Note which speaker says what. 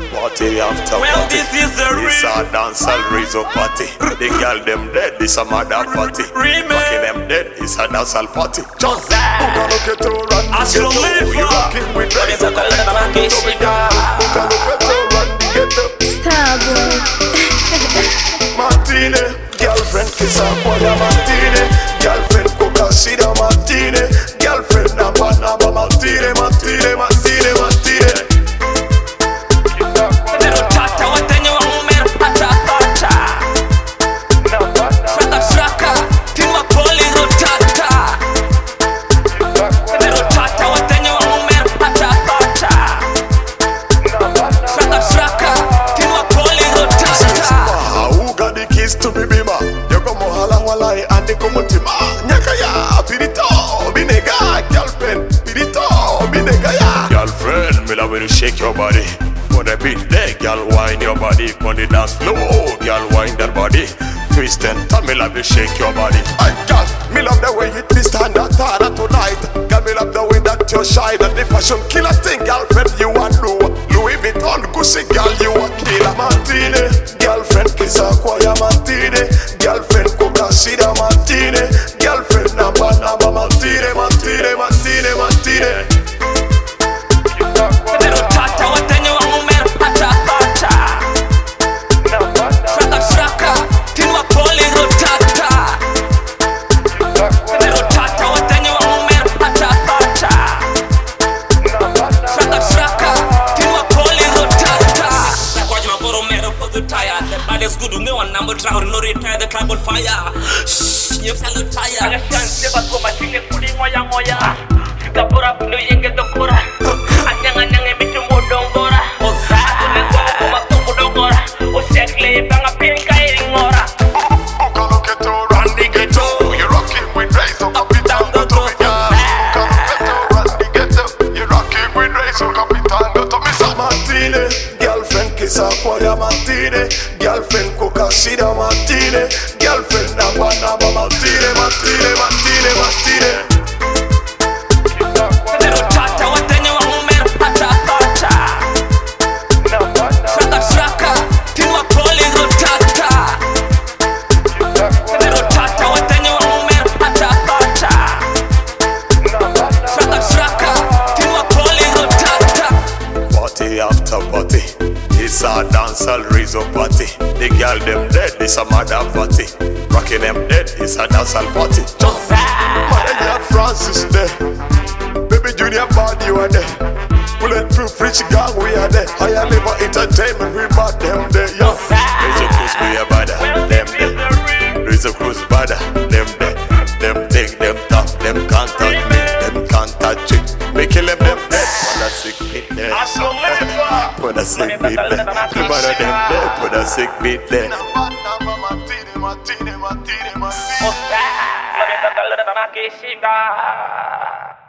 Speaker 1: Party after
Speaker 2: Well,
Speaker 1: party.
Speaker 2: this is the
Speaker 1: This a dancehall reason party. The girl them dead, this a mother party. Rocking them dead, it's a dancehall party. Just look at to run, get up. You rocking with rise up. Look at to run, get up.
Speaker 3: Starboy.
Speaker 1: Martine, girlfriend kiss a boy a Martine. Girlfriend cook a shit a Martine. Girlfriend naba naba Martine, Martine, Martine, Martine. To be bima, you come hala walai and the kumutima. Nyakaya, pirito, binega, girlfriend, pirito, binega ya. Girlfriend, me love when you shake your body. On the beat there, girl, wine your body. On the dance floor, girl, wine that body. Twist and turn, me love you shake your body. And girl, me love the way you twist and that harder tonight. Girl, me love the way that you're shy, that the fashion killer thing, girlfriend, you are Louis Vuitton, Gucci, girl, you are killer. Martine, girlfriend, kiss a choir, Martine. Girlfriend, cook a shit a Martine. Girlfriend, naba naba Martine, Martine, Martine, Martine.
Speaker 2: Good me one number travel no retire the club on fire. Shh, you feel tired. I can't say but go my feeling putting moya moya. Sikapura puno yenge dokora. Anyang emitu modongora. Oza, me go makumbu dongora. Osekle banga pinka ingora.
Speaker 1: Look at to run the ghetto. You rocking with rise up and down the to me. Run the ghetto. You rocking with rise up and down the to me. Martine, girlfriend kiss a choir Martine. Girlfriend cook a shit a Martine. Girlfriend naba naba Martine, Martine, Martine, Martine. Party after party. It's a dancehall reason party. The girl them dead, this a mother party. Rocking them dead, it's a dancehall party. Just Mother Francis there. Baby Junior Bad, you are there. Bulletproof rich gang, we are there. Higher level entertainment, we bought them there. Yo, Rizzo Cruz, we are bad, them there. Rizzo Cruz, bad, them there. Them take them tough, them can't touch me, them can't touch it. We kill them dead. Put a sick beat there. Put a sick beat there. Put a them there. Put a sick beat there.
Speaker 2: Martine, Martine, Martine.